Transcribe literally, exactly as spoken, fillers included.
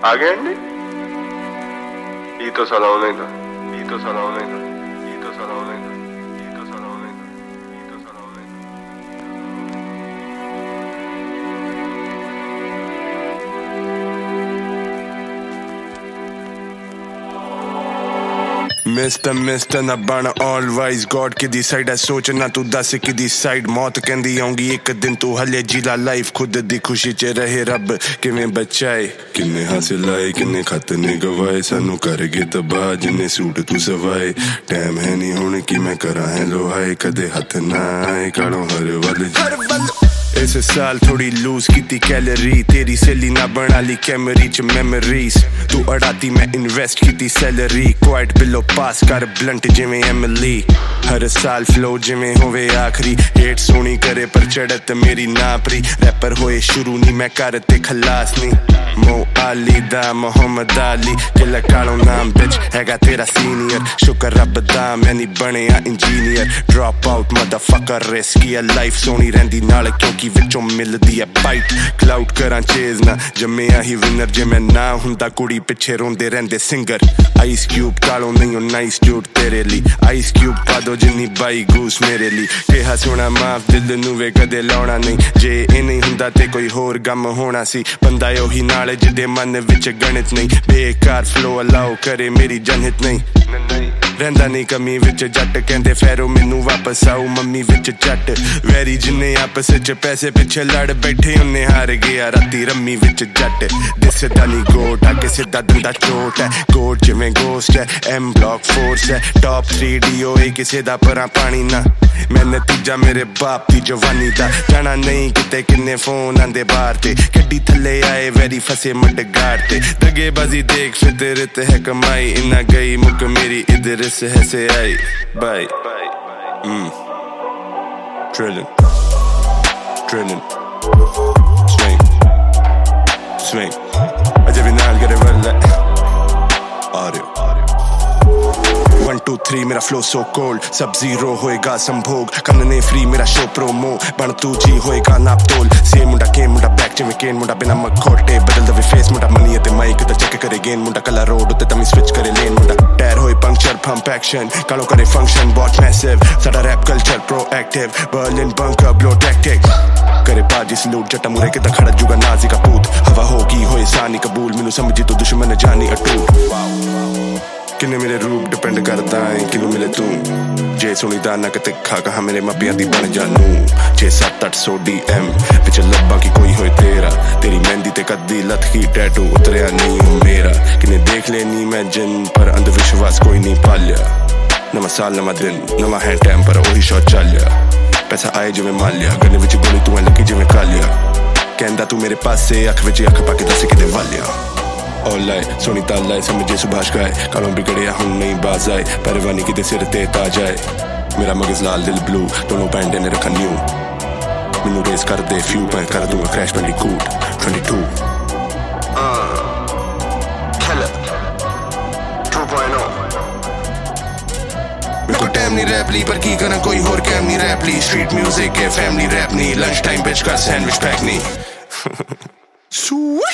आ गए अंडी? ये तो सलाम नहीं था, ये तो सलाम नहीं था, ये तो सलाम नहीं था, ये तो सलाम नहीं था, ये तो सलाम नहीं था। मिस्टर मिस्टर ना बन ऑल वाइज गॉड किदी साइड है सोचना तू दस किदी साइड मौत कहंदी आऊंगी एक दिन तू हले जीला लाइफ खुद दी खुशी च रहे रब किवें बचाए किन्ने हासिल आए किन्ने खत ने गवाए सानू करगे तबाह जिन्ने सूट तू सवाए टाइम है नहीं हुण कि मैं करा है लोहाए कदे हथ ना आए कालों हर वल इस साल थोड़ी लूज की कैलोरी तेरी सैली ना बना ली कैमरी च मेमोरीज तू अड़ाती मैं इन्वेस्ट की सैलरी क्वाइट बिलो पास कर ब्लंट जिवें एमली हर साल फ्लो जिवें होवे आखरी हेट सोनी करे पर चढ़त मेरी नापरी रैपर होए शुरू नहीं मैं करते खलास नहीं मो आली दा मोहम्मद अली किला कालो नाम बिच हैगा तेरा सीनियर शुक्र रब दा मैं नहीं बनिया engineer drop out motherfucker risky है लाइफ सोनी रहंदी नाल क्योंकि विचों मिलदी है बाइट क्लाउड करां चेज ना जम्मिया ही विनर जे मैं ना हुंदा कुड़ी पिछे रोंदे रहंदे सिंगर आइस क्यूब कालो नहीं हो नाइस जूट तेरे ली आइस क्यूब पा दो जिन्नी बाई गूस मेरे ली कहा सोना माफ दिल नू वे कदे लाउणा नहीं जे ए नहीं हुंदा ते कोई होर गम होना सी बंदा ओही नाल जिदे मन विच गणित नहीं बेकार फ्लो अलाउ करे मेरी जनहित नहीं रहंदा नहीं कमी विच जट कहंदे फैरो मैनू वापस आऊ मम्मी विच जट वैरी जिन्ने आपस च पैसे पिछे लड़ बैठे उन्ने हार गया राती रम्मी विच जट दिसदा नहीं गोट आके सीधा दंदा चोट है गोट जिवें गोस्ट है एम ब्लॉक फोर्स है top three D O A किसे दा परा पानी ना मैं नतीजा मेरे बाप दी जवानी दा जाना नहीं किते किन्ने फोन आंदे बाहर ते गड्डी थल्ले आए वैरी फसे मडगाड़ ते दगेबाजी देख फितरत है कमाई इना गई मुक मेरी इधर से है से आई बाय hmm trillion trillion swing swing अजब ही नाल करे वल्ला ऑडियो वन टू थ्री मेरा फ्लो सो कोल्ड सब जीरो होएगा संभोग करने फ्री मेरा शो प्रोमो बन तू जी होएगा नाप तोल से मुंडा के मुंडा बैक जिवें केन मुंडा बिना मखोटे बदल दे फेस मुंडा मनी ते माइक दा चेक करे गेन मुंडा कला रोड ते तमी स्विच करे लेन मुंडा टायर होए पंक्चर पंप एक्शन कालो करे फंक्शन बॉट मैसिव साडा rap culture proactive Berlin bunker blow tactic करे बाजी सलूट जटा मुरे के दा खड़ा जुगा नाजी का पूत हवा होगी होए सानी कबूल मैनू समझी तो दुश्मन जानी अटूट किन्ने मेरे रूप डिपेंड करता है किन्नू मिले तू जे सुनी दा ना किते खा कहा मेरे मापियां दी बन जानू छे सत्त अठ सौ डी एम पिछ लब्बा की कोई होए तेरा तेरी मेहंदी ते कद्दी लथ की टैटू उतरिया नहीं हो मेरा किन्ने देख लेनी मैं जिन पर अंधविश्वास कोई नहीं पालिया नवा साल नवा दिन नवा है टाइम पर ओही शॉट चालिया पैसा आए जिवें मालिया गले विच गोली तू लगी जिवें कालिया कहंदा तू मेरे पासे अख विच अख पाके दस किते वालिया ऑलराइट सोनी तालाए समझे सुभाष गाए कालों बिगड़िया हुन नहीं बाज आए परवानी की दे सिर ते ताज आए मेरा मगज लाल दिल ब्लू दोनों बैंड ने रखा न्यू मैनू रेस कर दे फ्यू मैं कर दूंगा Crash Bandicoot twenty two killer two point O मेरे को टाइम नहीं रैप ली पर की करा कोई होर कैम नहीं रैप ली स्ट्रीट म्यूजिक के फैमिली रैप नहीं लंच टाइम बेच कर सैंडविच पैक नहीं